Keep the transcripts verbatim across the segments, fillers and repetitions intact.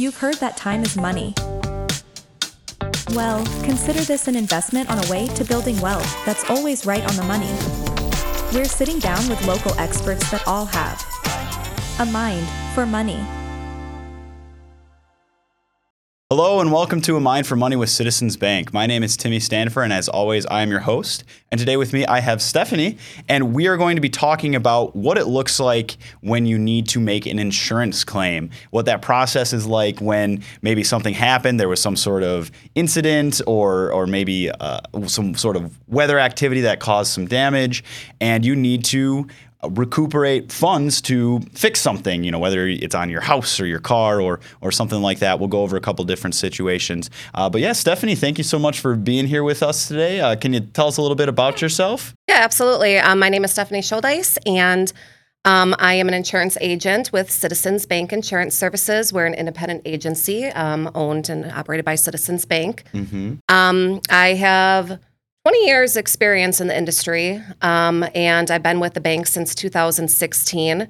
You've heard that time is money. Well, consider this an investment on a way to building wealth that's always right on the money. We're sitting down with local experts that all have a mind for money. Hello and welcome to A Mind for Money with Citizens Bank. My name is Timmy Stanford, and as always, I am your host. And today with me, I have Stephanie, and we are going to be talking about what it looks like when you need to make an insurance claim, what that process is like when maybe something happened, there was some sort of incident or, or maybe uh, some sort of weather activity that caused some damage, and you need to recuperate funds to fix something, you know, whether it's on your house or your car or or something like that. We'll go over a couple different situations. Uh, but yeah, Stephanie, thank you so much for being here with us today. Uh, can you tell us a little bit about yourself? Yeah, absolutely. Um, my name is Stephanie Schuldeis, and um, I am an insurance agent with Citizens Bank Insurance Services. We're an independent agency um, owned and operated by Citizens Bank. Mm-hmm. Um, I have twenty years experience in the industry, um, and I've been with the bank since two thousand sixteen.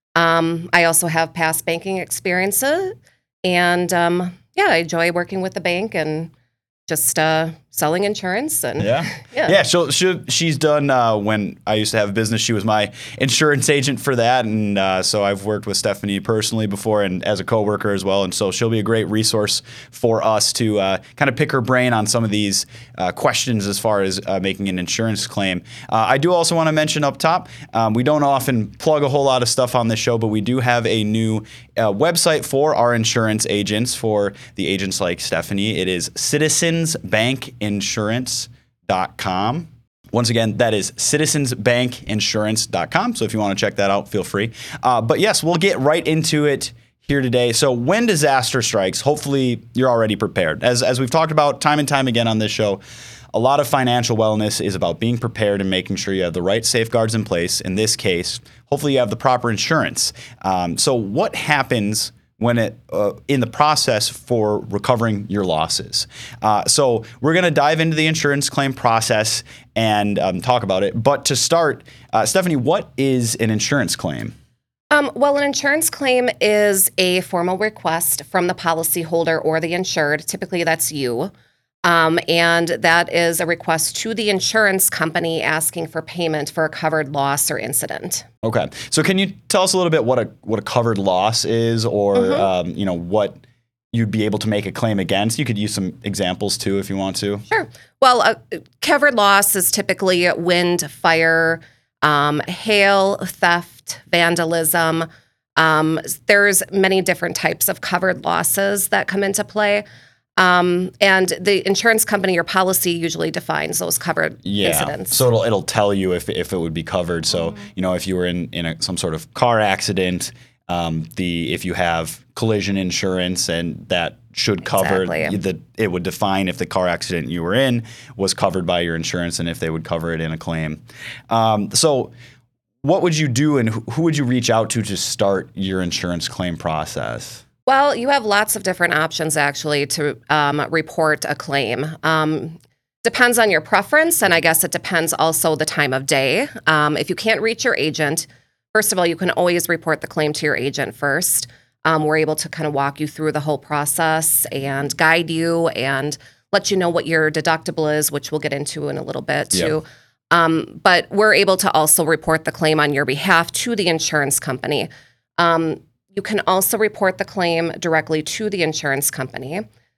Um, I also have past banking experiences, and um, yeah, I enjoy working with the bank and just uh, selling insurance. And yeah, yeah. yeah so she, she's done. Uh, when I used to have a business, she was my insurance agent for that, and uh, so I've worked with Stephanie personally before, and as a coworker as well. And so she'll be a great resource for us to uh, kind of pick her brain on some of these uh, questions as far as uh, making an insurance claim. Uh, I do also want to mention up top, um, we don't often plug a whole lot of stuff on this show, but we do have a new uh, website for our insurance agents, for the agents like Stephanie. It is citizens bank insurance dot com. Once again, that is citizens bank insurance dot com. So if you want to check that out, feel free. Uh, but yes, we'll get right into it here today. So when disaster strikes, hopefully you're already prepared. As, as we've talked about time and time again on this show, a lot of financial wellness is about being prepared and making sure you have the right safeguards in place. In this case, hopefully you have the proper insurance. Um, so what happens when it uh, in the process for recovering your losses? Uh, so we're going to dive into the insurance claim process and um, talk about it. But to start, uh, Stephanie, what is an insurance claim? Um, well, an insurance claim is a formal request from the policyholder or the insured. Typically, that's you. Um, and that is a request to the insurance company asking for payment for a covered loss or incident. Okay. So can you tell us a little bit what a what a covered loss is, or mm-hmm. um, you know, what you'd be able to make a claim against? You could use some examples too if you want to. Sure. Well, a covered loss is typically wind, fire, um, hail, theft, vandalism. Um, there's many different types of covered losses that come into play. Um, and the insurance company or policy usually defines those covered yeah. incidents. So it'll it'll tell you if if it would be covered. So mm-hmm. you know, if you were in in a, some sort of car accident, um, the if you have collision insurance, and that should cover exactly. the it would define if the car accident you were in was covered by your insurance and if they would cover it in a claim. Um, so what would you do, and who would you reach out to to start your insurance claim process? Well, you have lots of different options, actually, to um, report a claim. Um, depends on your preference, and I guess it depends also the time of day. Um, if you can't reach your agent, first of all, you can always report the claim to your agent first. Um, we're able to kind of walk you through the whole process and guide you and let you know what your deductible is, which we'll get into in a little bit, too. Yeah. Um, but we're able to also report the claim on your behalf to the insurance company. Um, You can also report the claim directly to the insurance company.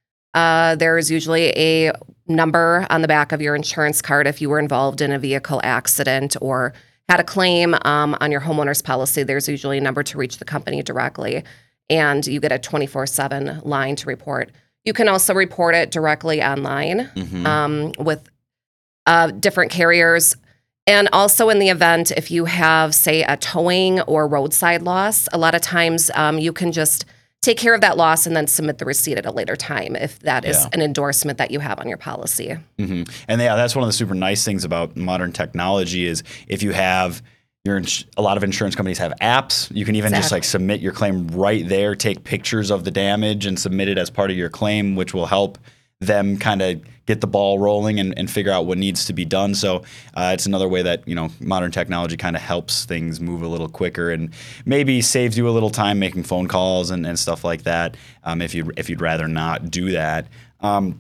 Uh, there's usually a number on the back of your insurance card if you were involved in a vehicle accident or had a claim um, on your homeowner's policy. There's usually a number to reach the company directly, and you get a twenty-four seven line to report. You can also report it directly online mm-hmm. um, with uh, different carriers. And also in the event, if you have, say, a towing or roadside loss, a lot of times um, you can just take care of that loss and then submit the receipt at a later time if that is yeah. an endorsement that you have on your policy. Mm-hmm. And yeah, that's one of the super nice things about modern technology is if you have your ins- a lot of insurance companies have apps. You can even exactly. just like submit your claim right there, take pictures of the damage and submit it as part of your claim, which will help them kind of get the ball rolling and, and figure out what needs to be done. So uh, it's another way that, you know, modern technology kind of helps things move a little quicker and maybe saves you a little time making phone calls and, and stuff like that um, if, you, if you'd rather not do that. Um,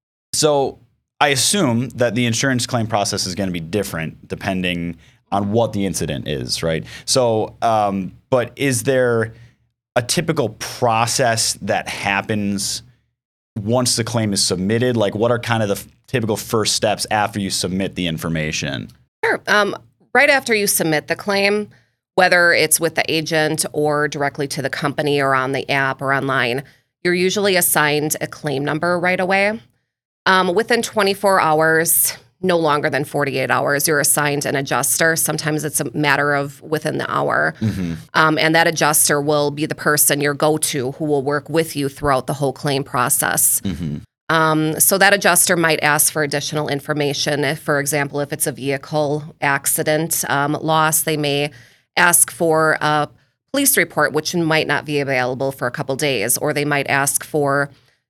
so I assume that the insurance claim process is going to be different depending on what the incident is, right? So, um, but is there a typical process that happens once the claim is submitted? Like, what are kind of the f- typical first steps after you submit the information? Sure. Um, right after you submit the claim, whether it's with the agent or directly to the company or on the app or online, you're usually assigned a claim number right away. Um, within twenty-four hours, no longer than forty-eight hours, you're assigned an adjuster. Sometimes it's a matter of within the hour. Mm-hmm. Um, and that adjuster will be the person, your go-to, who will work with you throughout the whole claim process. Mm-hmm. Um, so that adjuster might ask for additional information. If, for example, if it's a vehicle accident um, loss, they may ask for a police report, which might not be available for a couple days, or they might ask for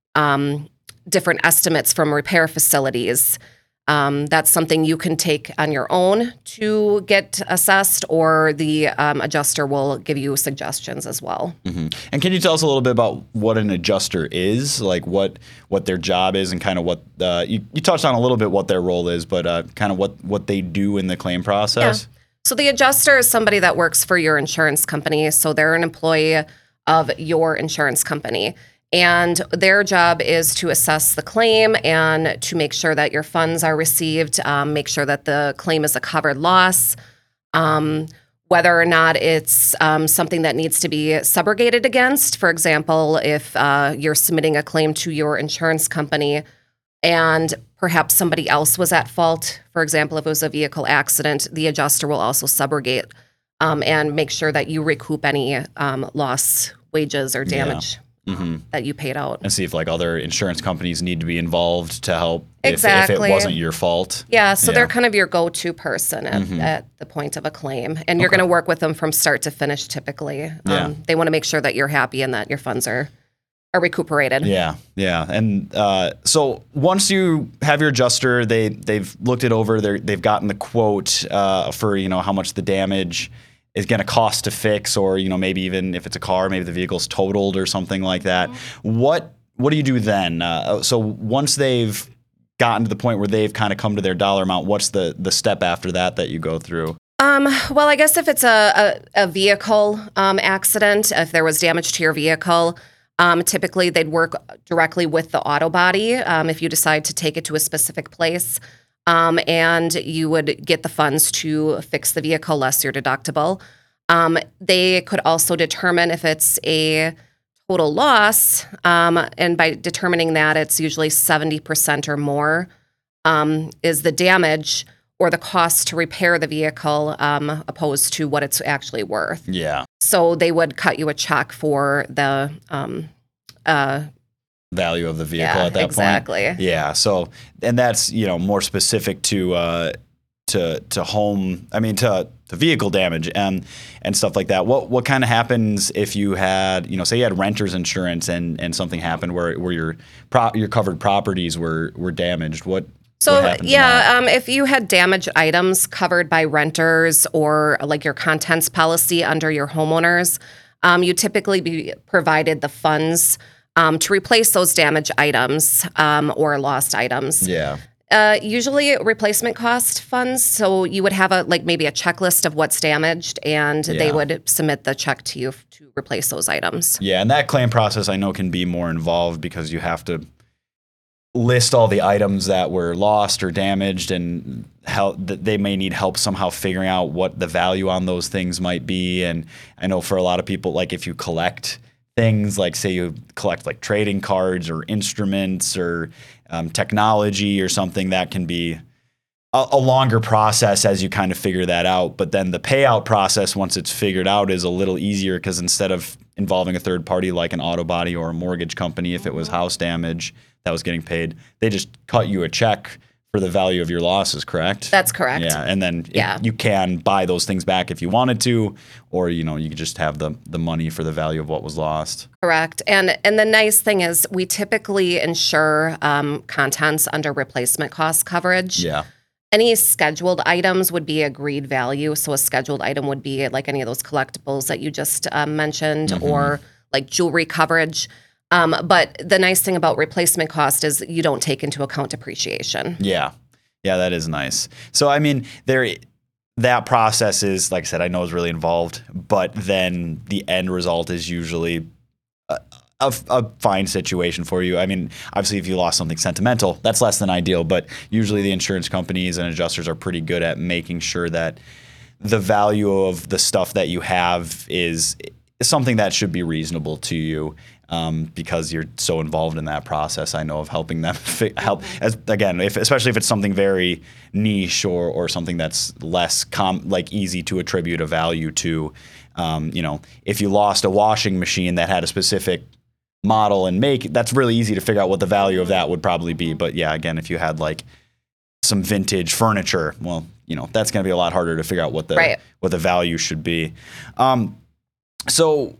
um, different estimates from repair facilities. Um, that's something you can take on your own to get assessed, or the um, adjuster will give you suggestions as well. Mm-hmm. And can you tell us a little bit about what an adjuster is, like what what their job is, and kind of what uh, you, you touched on a little bit what their role is, but uh, kind of what, what they do in the claim process? Yeah. So the adjuster is somebody that works for your insurance company. So they're an employee of your insurance company. And their job is to assess the claim and to make sure that your funds are received, um, make sure that the claim is a covered loss, um, whether or not it's um, something that needs to be subrogated against. For example, if uh, you're submitting a claim to your insurance company and perhaps somebody else was at fault, for example, if it was a vehicle accident, the adjuster will also subrogate um, and make sure that you recoup any um, loss, wages, or damage. Yeah. Mm-hmm. That you paid out. And see if like other insurance companies need to be involved to help exactly. if, if it wasn't your fault. Yeah, so yeah. they're kind of your go-to person at, mm-hmm. at the point of a claim. And you're okay. going to work with them from start to finish typically. Um, yeah. They want to make sure that you're happy and that your funds are are recuperated. Yeah, yeah. And uh, so once you have your adjuster, they, they've looked it over, they're, they've gotten the quote uh, for, you know, how much the damage is going to cost to fix, or, you know, maybe even if it's a car, maybe the vehicle's totaled or something like that. Mm-hmm. What what do you do then? Uh, so once they've gotten to the point where they've kind of come to their dollar amount, what's the the step after that that you go through? Um, well, I guess if it's a, a, a vehicle um, accident, if there was damage to your vehicle, um, typically they'd work directly with the auto body um, if you decide to take it to a specific place. Um, and you would get the funds to fix the vehicle, less your deductible. Um, they could also determine if it's a total loss, um, and by determining that, it's usually seventy percent or more um, is the damage or the cost to repair the vehicle um, opposed to what it's actually worth. Yeah. So they would cut you a check for the um, uh value of the vehicle yeah, at that exactly. point. Yeah. So, and that's, you know, more specific to, uh, to, to home, I mean, to, to vehicle damage and, and stuff like that. What, what kind of happens if you had, you know, say you had renter's insurance and, and something happened where, where your pro, your covered properties were, were damaged? What, So, what yeah, um, if you had damaged items covered by renters or like your contents policy under your homeowners, um, you typically be provided the funds Um, to replace those damaged items um, or lost items. Yeah. Uh, usually replacement cost funds. So you would have a like maybe a checklist of what's damaged, and Yeah. they would submit the check to you to replace those items. Yeah, and that claim process I know can be more involved because you have to list all the items that were lost or damaged, and how that they may need help somehow figuring out what the value on those things might be. And I know for a lot of people, like if you collect things, like say you collect like trading cards or instruments or um, technology or something, that can be a, a longer process as you kind of figure that out. But then the payout process, once it's figured out, is a little easier because instead of involving a third party like an auto body or a mortgage company, if it was house damage that was getting paid, they just cut you a check for the value of your losses, correct? That's correct. Yeah, and then it- Yeah. you can buy those things back if you wanted to, or you know you could just have the the money for the value of what was lost. Correct. And and the nice thing is we typically insure um, contents under replacement cost coverage. Yeah. Any scheduled items would be agreed value. So a scheduled item would be like any of those collectibles that you just um, mentioned, Mm-hmm. or like jewelry coverage. Um, but the nice thing about replacement cost is you don't take into account depreciation. Yeah. Yeah, that is nice. So I mean, there that process is, like I said, I know is really involved, but then the end result is usually a, a, a fine situation for you. I mean, obviously if you lost something sentimental, that's less than ideal, but usually the insurance companies and adjusters are pretty good at making sure that the value of the stuff that you have is something that should be reasonable to you. Um, because you're so involved in that process, I know, of helping them fi- help. As again, if, especially if it's something very niche or or something that's less com- like easy to attribute a value to. Um, you know, if you lost a washing machine that had a specific model and make, that's really easy to figure out what the value of that would probably be. But yeah, again, if you had like some vintage furniture, well, you know, that's going to be a lot harder to figure out what the Right. what the value should be. Um, so.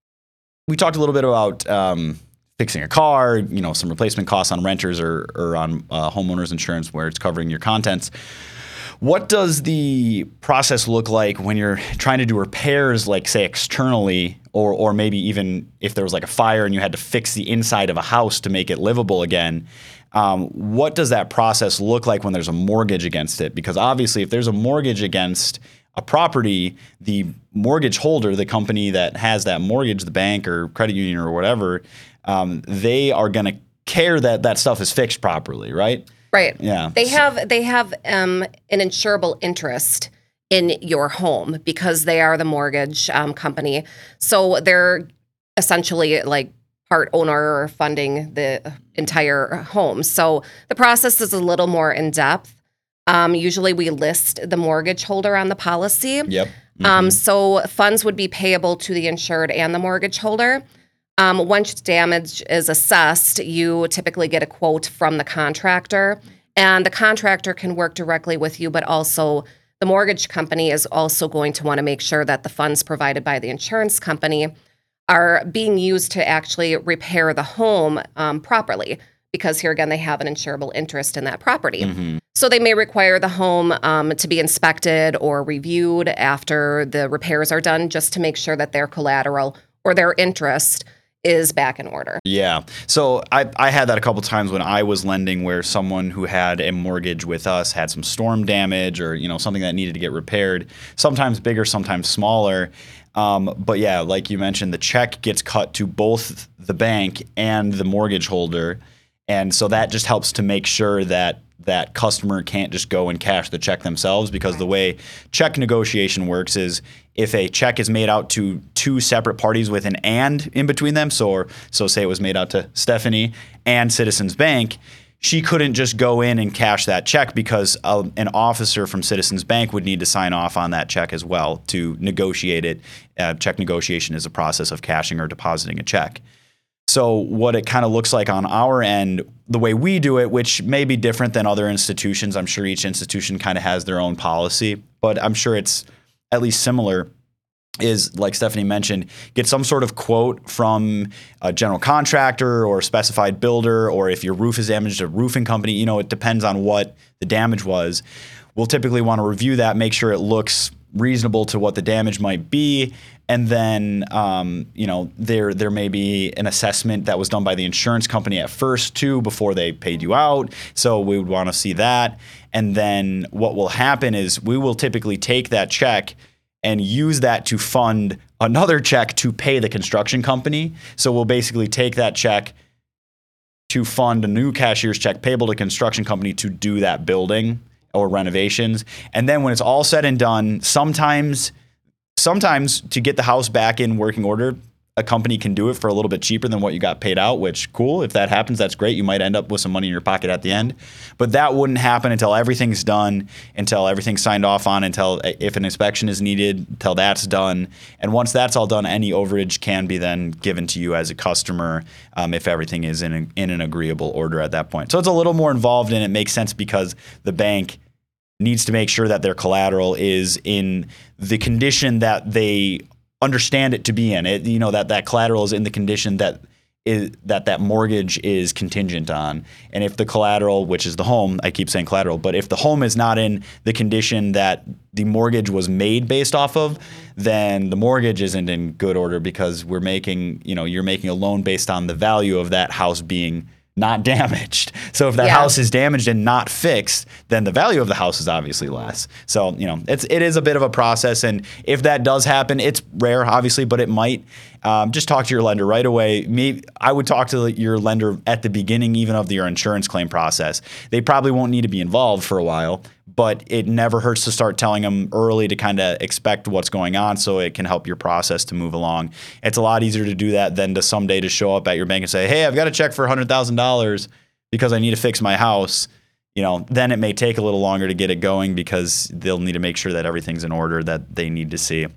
We talked a little bit about um, fixing a car, you know, some replacement costs on renters or, or on uh, homeowners insurance where it's covering your contents. What does the process look like when you're trying to do repairs, like say externally, or or maybe even if there was like a fire and you had to fix the inside of a house to make it livable again? Um, what does that process look like when there's a mortgage against it? Because obviously, if there's a mortgage against a property, the mortgage holder, the company that has that mortgage, the bank or credit union or whatever, um, they are going to care that that stuff is fixed properly, right? Right. Yeah. They have they have um, an insurable interest in your home because they are the mortgage um, company. So they're essentially like part owner or funding the entire home. So the process is a little more in depth. Um, usually we list the mortgage holder on the policy. Yep. Mm-hmm. Um, so funds would be payable to the insured and the mortgage holder. Um, once damage is assessed, you typically get a quote from the contractor, and the contractor can work directly with you, but also the mortgage company is also going to want to make sure that the funds provided by the insurance company are being used to actually repair the home um, properly, because here again, they have an insurable interest in that property. Mm-hmm. So they may require the home um, to be inspected or reviewed after the repairs are done, just to make sure that their collateral or their interest is back in order. Yeah. So I, I had that a couple times when I was lending, where someone who had a mortgage with us had some storm damage or, you know, something that needed to get repaired, sometimes bigger, sometimes smaller. Um, but yeah, like you mentioned, the check gets cut to both the bank and the mortgage holder. And so that just helps to make sure that that customer can't just go and cash the check themselves, because the way check negotiation works is if a check is made out to two separate parties with an and in between them, so or, so say it was made out to Stephanie and Citizens Bank, she couldn't just go in and cash that check, because uh, an officer from Citizens Bank would need to sign off on that check as well to negotiate it. Uh, check negotiation is a process of cashing or depositing a check. So what it kind of looks like on our end, the way we do it, which may be different than other institutions, I'm sure each institution kind of has their own policy, but I'm sure it's at least similar, is like Stephanie mentioned, get some sort of quote from a general contractor or a specified builder, or if your roof is damaged, a roofing company. You know, it depends on what the damage was. We'll typically want to review that, make sure it looks reasonable to what the damage might be. And then, um, you know, there there may be an assessment that was done by the insurance company at first too, before they paid you out. So we would want to see that. And then what will happen is we will typically take that check and use that to fund another check to pay the construction company. So we'll basically take that check to fund a new cashier's check payable to construction company to do that building or renovations. And then when it's all said and done, sometimes Sometimes to get the house back in working order, a company can do it for a little bit cheaper than what you got paid out, which cool. If that happens, that's great. You might end up with some money in your pocket at the end. But that wouldn't happen until everything's done, until everything's signed off on, until if an inspection is needed, until that's done. And once that's all done, any overage can be then given to you as a customer um, if everything is in, a, in an agreeable order at that point. So it's a little more involved, and it makes sense because the bank needs to make sure that their collateral is in the condition that they understand it to be in. It, you know, that that collateral is in the condition that is that that mortgage is contingent on. And if the collateral, which is the home, I keep saying collateral, but if the home is not in the condition that the mortgage was made based off of, then the mortgage isn't in good order, because we're making, you know, you're making a loan based on the value of that house being not damaged. So if that Yeah. house is damaged and not fixed, then the value of the house is obviously less. So, you know, it's it is a bit of a process. And if that does happen, it's rare, obviously, but it might. Um, just talk to your lender right away. Maybe I would talk to your lender at the beginning even of your insurance claim process. They probably won't need to be involved for a while, but it never hurts to start telling them early to kind of expect what's going on, so it can help your process to move along. It's a lot easier to do that than to someday to show up at your bank and say, hey, I've got a check for one hundred thousand dollars because I need to fix my house. You know, then it may take a little longer to get it going because they'll need to make sure that everything's in order that they need to see.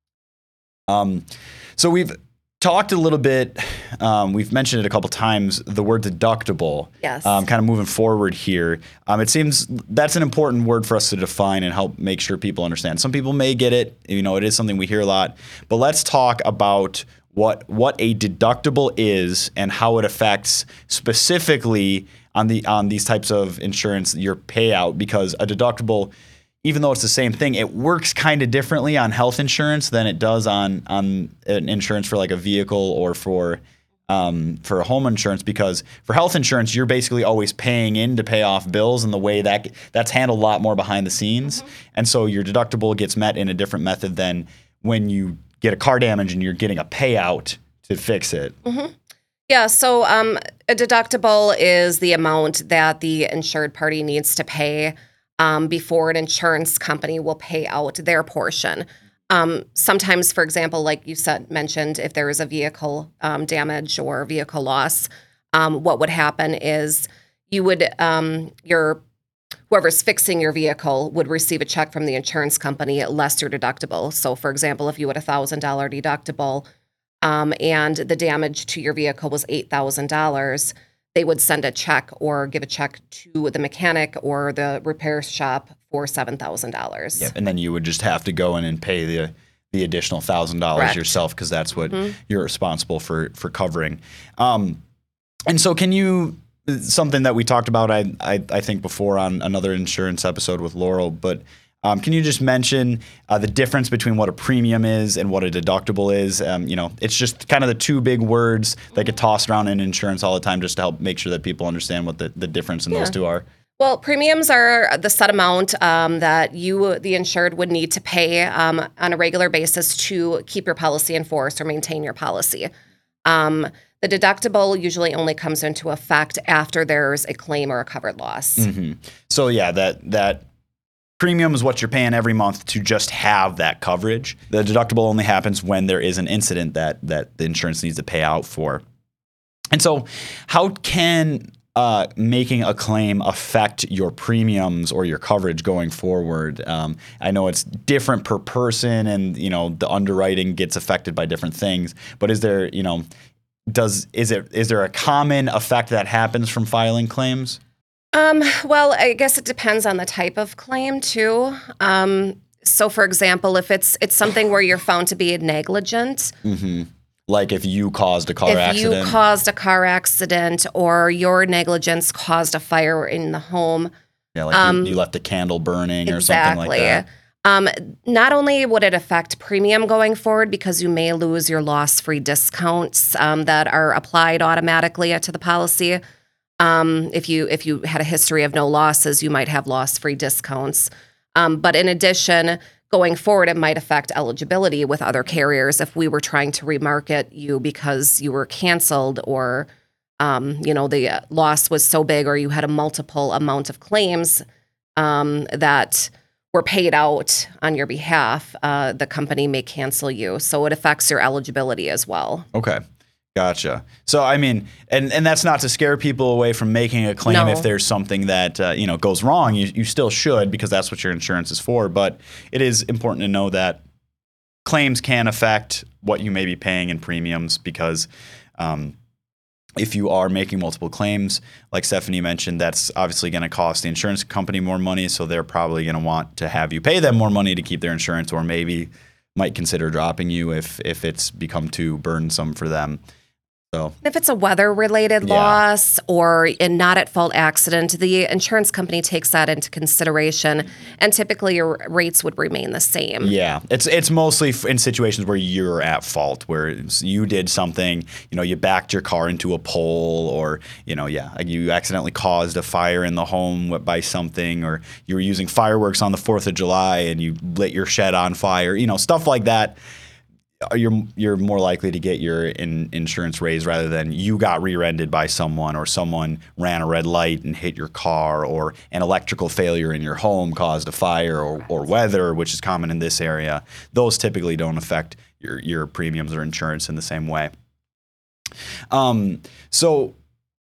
Um, so we've talked a little bit, um, we've mentioned it a couple times, the word deductible. Yes. Um, kind of moving forward here. Um, it seems that's an important word for us to define and help make sure people understand. Some people may get it. You know, it is something we hear a lot. But let's talk about what what a deductible is and how it affects specifically on the on these types of insurance, your payout, because a deductible, even though it's the same thing, it works kind of differently on health insurance than it does on on an insurance for like a vehicle or for um, for a home insurance. Because for health insurance, you're basically always paying in to pay off bills, and the way that that's handled a lot more behind the scenes. Mm-hmm. And so your deductible gets met in a different method than when you get a car damage and you're getting a payout to fix it. Mm-hmm. Yeah, so um, a deductible is the amount that the insured party needs to pay Um, before an insurance company will pay out their portion. Um, sometimes, for example, like you said, mentioned, if there is a vehicle um, damage or vehicle loss, um, what would happen is you would, um, your whoever's fixing your vehicle would receive a check from the insurance company less your deductible. So, for example, if you had a one thousand dollars deductible um, and the damage to your vehicle was eight thousand dollars, they would send a check or give a check to the mechanic or the repair shop for seven thousand dollars. Yep. And then you would just have to go in and pay the the additional one thousand dollars Correct. yourself, because that's what Mm-hmm. you're responsible for for covering. Um, and so can you, something that we talked about, I, I, I think before on another insurance episode with Laurel, but Um, can you just mention uh, the difference between what a premium is and what a deductible is? Um, you know, it's just kind of the two big words that get tossed around in insurance all the time, just to help make sure that people understand what the, the difference in Yeah. those two are. Well, premiums are the set amount um, that you, the insured, would need to pay um, on a regular basis to keep your policy in force or maintain your policy. Um, the deductible usually only comes into effect after there's a claim or a covered loss. Mm-hmm. So yeah, that that. Premium is what you're paying every month to just have that coverage. The deductible only happens when there is an incident that that the insurance needs to pay out for. And so how can uh, making a claim affect your premiums or your coverage going forward? Um, I know it's different per person, and you know the underwriting gets affected by different things. But is there, you know, does is it is there a common effect that happens from filing claims? Um, well, I guess it depends on the type of claim too. Um, so, for example, if it's it's something where you're found to be negligent, Mm-hmm. Like if you caused a car if accident. you caused a car accident or your negligence caused a fire in the home, Yeah, like Um, you, you left a candle burning or something like exactly. that. Um, not only would it affect premium going forward because you may lose your loss-free discounts um, that are applied automatically to the policy. Um, if you if you had a history of no losses, you might have loss-free discounts. Um, but in addition, going forward, it might affect eligibility with other carriers if we were trying to remarket you because you were canceled or, um, you know, the loss was so big or you had a multiple amount of claims um, that were paid out on your behalf, uh, the company may cancel you. So it affects your eligibility as well. Okay. Gotcha. So, I mean, and, and that's not to scare people away from making a claim No. if there's something that, uh, you know, goes wrong. You, you still should, because that's what your insurance is for. But it is important to know that claims can affect what you may be paying in premiums, because um, if you are making multiple claims, like Stephanie mentioned, that's obviously going to cost the insurance company more money. So they're probably going to want to have you pay them more money to keep their insurance, or maybe might consider dropping you if if it's become too burdensome for them. So If it's a weather-related Yeah. loss or a not-at-fault accident, the insurance company takes that into consideration, and typically your rates would remain the same. yeah, it's it's mostly f- in situations where you're at fault, where it's- you did something, you know, you backed your car into a pole, or, you know, yeah, like you accidentally caused a fire in the home by something, or you were using fireworks on the fourth of July and you lit your shed on fire, you know, stuff like that. You're you're more likely to get your in, insurance raised, rather than you got rear-ended by someone, or someone ran a red light and hit your car, or an electrical failure in your home caused a fire, or, or weather, which is common in this area. Those typically don't affect your, your premiums or insurance in the same way. Um, so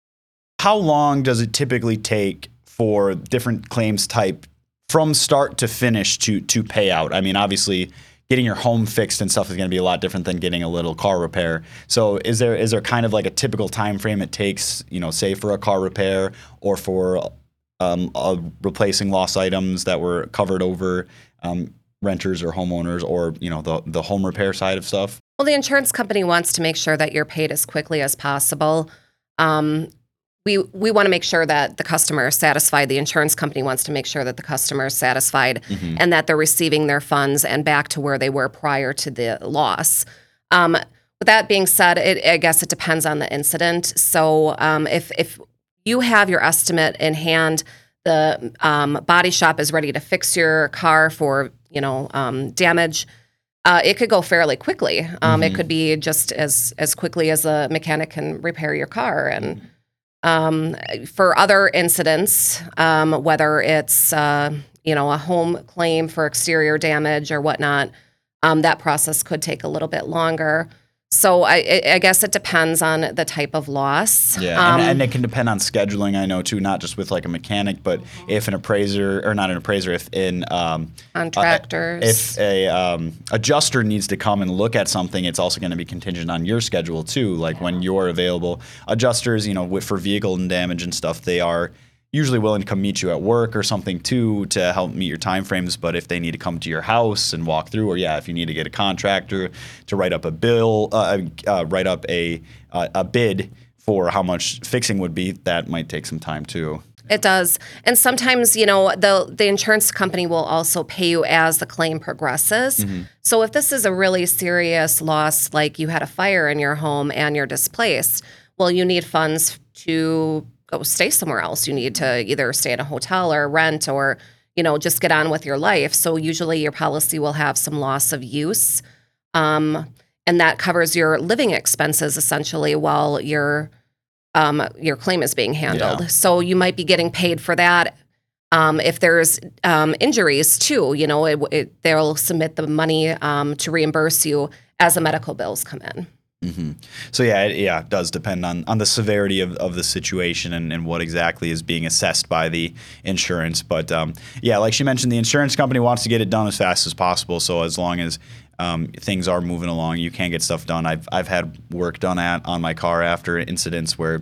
how long does it typically take for different claims type from start to finish to to pay out? I mean, obviously, getting your home fixed and stuff is going to be a lot different than getting a little car repair. So is there is there kind of like a typical time frame it takes, you know, say for a car repair, or for um, uh, replacing lost items that were covered over um, renters or homeowners, or, you know, the the home repair side of stuff? Well, the insurance company wants to make sure that you're paid as quickly as possible. Um, we we want to make sure that the customer is satisfied. The insurance company wants to make sure that the customer is satisfied, Mm-hmm. and that they're receiving their funds and back to where they were prior to the loss. Um, with that being said, it, I guess it depends on the incident. So um, if if you have your estimate in hand, the um, body shop is ready to fix your car for, you know, um, damage. Uh, it could go fairly quickly. Um, It could be just as as quickly as a mechanic can repair your car. And um, for other incidents, um, whether it's uh, you know, a home claim for exterior damage or whatnot, um, that process could take a little bit longer. So I, I I guess it depends on the type of loss. Yeah, Um, and, and it can depend on scheduling, I know, too, not just with like a mechanic, but if an appraiser, or not an appraiser, if in um, Contractors. Uh, if a um, adjuster needs to come and look at something, it's also going to be contingent on your schedule too. Like when you're available, adjusters, you know, with, for vehicle and damage and stuff, they are usually willing to come meet you at work or something too to help meet your timeframes. But if they need to come to your house and walk through, or yeah, if you need to get a contractor to write up a bill, uh, uh, write up a uh, a bid for how much fixing would be, that might take some time too. It does. And sometimes, you know, the the insurance company will also pay you as the claim progresses. Mm-hmm. So if this is a really serious loss, like you had a fire in your home and you're displaced, well, you need funds to go stay somewhere else. You need to either stay at a hotel or rent, or, you know, just get on with your life. So usually your policy will have some loss of use. Um, and that covers your living expenses essentially while your um, your claim is being handled. Yeah. So you might be getting paid for that. Um, if there's um, injuries too, you know, it, it, they'll submit the money um, to reimburse you as the medical bills come in. Mm-hmm. So yeah, it, yeah, it does depend on, on the severity of, of the situation and, and what exactly is being assessed by the insurance. But um, yeah, like she mentioned, the insurance company wants to get it done as fast as possible. So as long as um, things are moving along, you can get stuff done. I've I've had work done at on my car after incidents where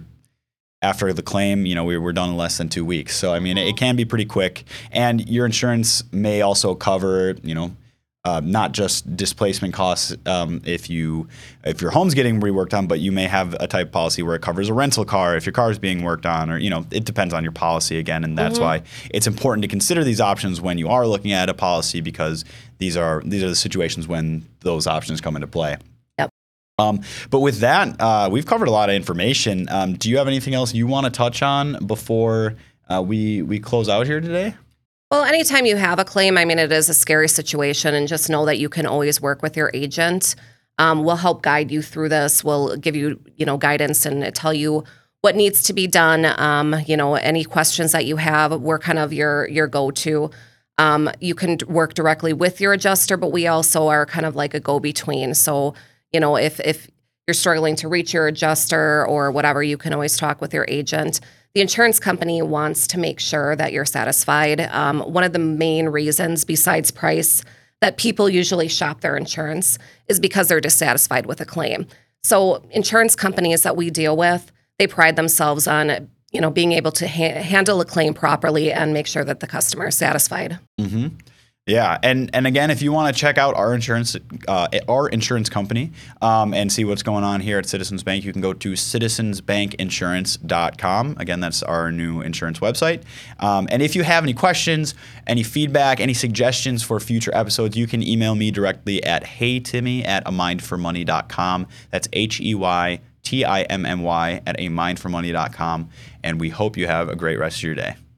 after the claim, you know, we were done in less than two weeks. So I mean, it, it can be pretty quick. And your insurance may also cover, you know, Uh, not just displacement costs um, if you if your home's getting reworked on, but you may have a type policy where it covers a rental car if your car is being worked on, or, you know, it depends on your policy again, and that's Mm-hmm. why it's important to consider these options when you are looking at a policy, because these are these are the situations when those options come into play. Yep. Um, but with that, uh, we've covered a lot of information. Um, do you have anything else you want to touch on before uh, we we close out here today? Well, anytime you have a claim, I mean, it is a scary situation, and just know that you can always work with your agent. Um, we'll help guide you through this. We'll give you, you know, guidance and tell you what needs to be done. Um, you know, any questions that you have, we're kind of your your go-to. Um, you can d- work directly with your adjuster, but we also are kind of like a go-between. So, you know, if if you're struggling to reach your adjuster or whatever, you can always talk with your agent. The insurance company wants to make sure that you're satisfied. Um, one of the main reasons, besides price, that people usually shop their insurance is because they're dissatisfied with a claim. So insurance companies that we deal with, they pride themselves on, you know, being able to ha- handle a claim properly and make sure that the customer is satisfied. Mm-hmm. Yeah, and and again, if you want to check out our insurance, uh, our insurance company, um, and see what's going on here at Citizens Bank, you can go to citizens bank insurance dot com. Again, that's our new insurance website. Um, and if you have any questions, any feedback, any suggestions for future episodes, you can email me directly at heytimmy at a mind for money dot com. That's H E Y T I M M Y at a mind for money dot com. And we hope you have a great rest of your day.